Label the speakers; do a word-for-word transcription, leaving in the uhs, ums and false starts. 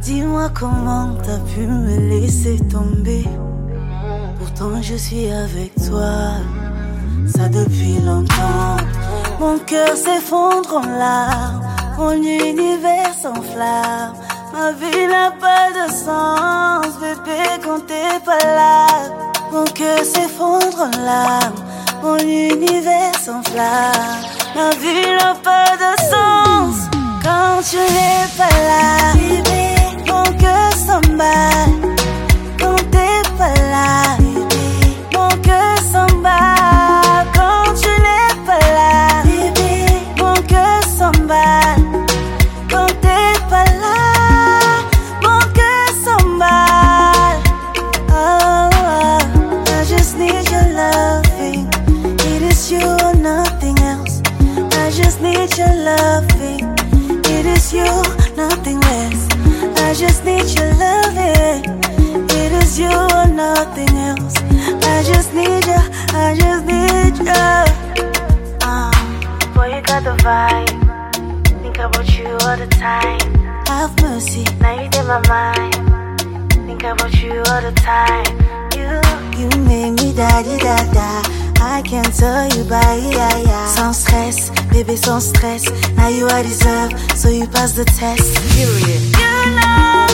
Speaker 1: Dis-moi comment t'as pu me laisser tomber. Pourtant je suis avec toi, ça depuis longtemps. Mon cœur s'effondre en larmes, mon univers s'enflamme. Ma vie n'a pas de sens, bébé, quand t'es pas là. Mon cœur s'effondre en larmes, mon univers s'enflamme. Ma vie n'a pas de sens quand tu n'es pas là. Bébé, mon cœur s'emballe quand t'es pas là. Bébé, mon cœur s'emballe quand tu n'es pas là. Bébé, mon cœur s'emballe quand t'es pas là. Mon cœur s'emballe. Oh, oh, I just need your loving. It is you or nothing else. I just need your loving. It is you, nothing less. I just need your loving. It is you or nothing else. I just need you, I just need you. Uh, boy, you got the vibe. Think about you all the time. Have mercy. Now you in my mind. Think about you all the time. You, you make me da-di-da-da. I can't tell you bye, yeah, yeah. Sans stress, bébé sans stress. Now you are deserve, so you pass the test. Period. You know